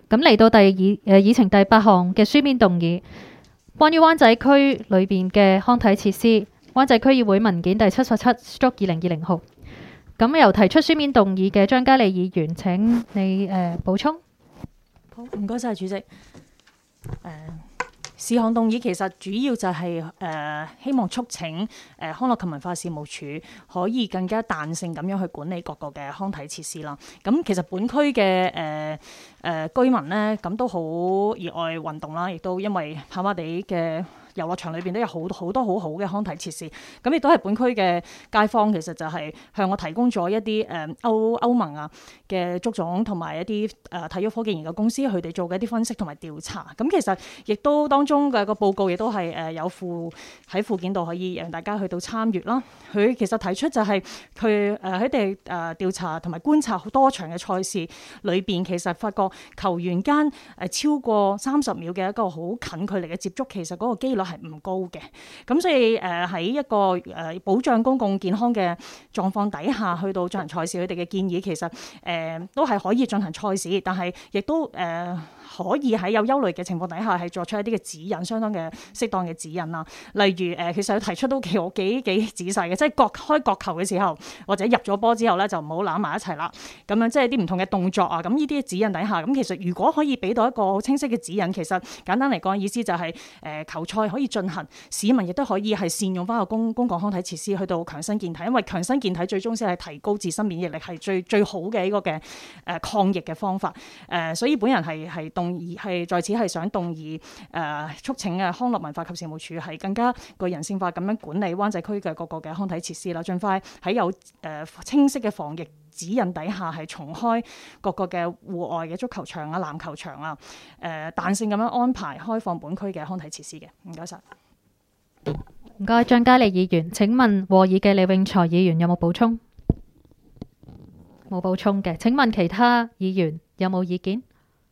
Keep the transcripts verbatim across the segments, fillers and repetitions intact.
咁嚟到第二誒議程第八項嘅書面動議，關於灣仔區裏邊嘅康體設施，灣仔區議會文件第七十七 stroke 二零二零號。咁由提出書面動議嘅張嘉莉議員，請你誒、呃、補充。 好，唔該晒主席。誒、呃。事項動議其實主要就係、是、誒、呃、希望促請誒、呃、康樂及文化事務署可以更加彈性咁樣去管理各個嘅康體設施啦。咁其實本區嘅誒誒居民咧，咁都好熱愛運動啦，亦都因為跑馬地嘅遊樂場裏邊都有好多好多好好嘅康體設施，咁亦都係本區嘅街坊其實就係向我提供咗一啲誒歐歐盟啊嘅足總同埋一啲誒體育科技研究公司佢哋做嘅一啲分析同埋調查，咁其實亦都當中嘅個報告亦都係誒有附喺附件度可以讓大家去到參閱啦。佢其實提出就係佢誒佢哋誒調查同埋觀察好多場嘅賽事裏邊，其實發覺球員間誒超過三十秒嘅一個好近距離嘅接觸，其實嗰個機率係唔高嘅。咁所以誒喺、呃、一個誒、呃、保障公共健康嘅狀況底下，去到進行賽事，佢哋嘅建議其實誒、呃、都係可以進行賽事，但係亦都誒、呃、可以喺有憂慮嘅情況底下係作出一啲嘅指引，相當嘅適當嘅指引啦。例如誒、呃、其實佢提出都幾幾幾仔細嘅，即係各開角球嘅時候，或者入咗波之後咧就唔好攬埋一齊啦。咁樣即係啲唔同嘅動作啊。咁呢啲指引底下，咁其實如果可以俾到一個好清晰嘅指引，其實簡單嚟講意思就係、是、誒、呃、球賽可以進行，市民亦都可以係善用翻個公公共康體設施去到強身健體，因為強身健體最終先係提高自身免疫力，係最最好嘅一個嘅誒、呃、抗疫嘅方法。誒、呃，所以本人係係動議係在此係想動議誒、呃、促請嘅康樂文化及事務署係更加具人性化咁樣管理灣仔區嘅各個嘅康體設施啦，盡快喺有誒、呃、清晰嘅防疫指引底下係重開各個嘅戶外嘅足球場啊、籃球場啊，誒、呃、彈性咁樣安排開放本區嘅康體設施嘅。唔該晒。 唔該，張嘉莉議員。請問和議嘅李永財議員有冇補充？冇補充嘅。請問其他議員有冇意見？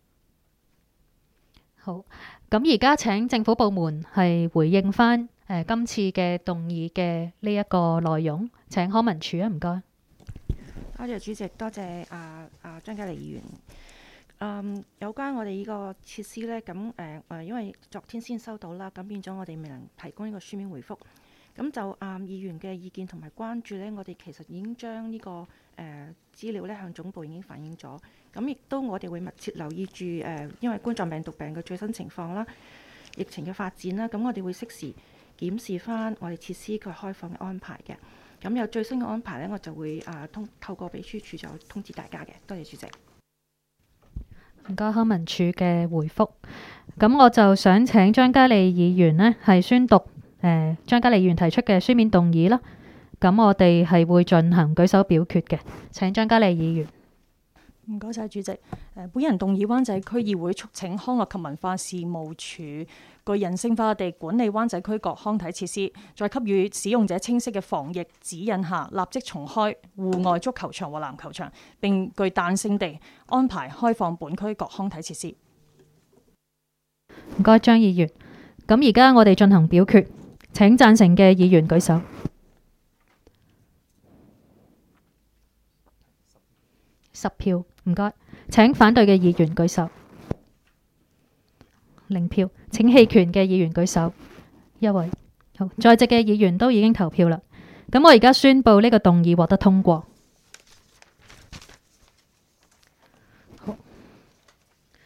好，咁而家請政府部門係回應翻誒、呃、今次嘅動議嘅呢一個內容。請康文署啊，唔該。 多謝主席，多謝啊啊張嘉莉議員。嗯，有關我哋呢個設施呢，咁誒誒，因為昨天先收到啦，咁變咗我哋未能提供呢個書面回覆。咁就啊、嗯、議員嘅意見同埋關注呢，我哋其實已經將呢、這個誒、呃、資料呢向總部已經反映咗。咁亦都我哋會密切留意住誒、呃，因為冠狀病毒病嘅最新情況啦、疫情嘅發展啦，咁我哋會適時檢視翻我哋設施嘅開放嘅安排嘅。咁有最新嘅安排呢，我就會啊通透過秘書處就通知大家嘅。多謝主席。 唔該，康文署嘅回覆。咁我就想請張嘉莉議員呢係宣讀誒張嘉莉議員提出嘅書面動議啦。咁我哋係會進行舉手表決嘅。請張嘉莉議員。 唔該晒主席。誒、呃，本人動議灣仔區議會促請康樂及文化事務署具人性化地管理灣仔區各康體設施，在給予使用者清晰嘅防疫指引下，立即重開戶外足球場和籃球場，並具彈性地安排開放本區各康體設施。 唔該，張議員。咁而家我哋進行表決，請贊成嘅議員舉手。十票，唔該。請反對嘅議員舉手。零票。請棄權嘅議員舉手。一位。好，在席嘅議員都已經投票啦。咁我而家宣布呢個動議獲得通過。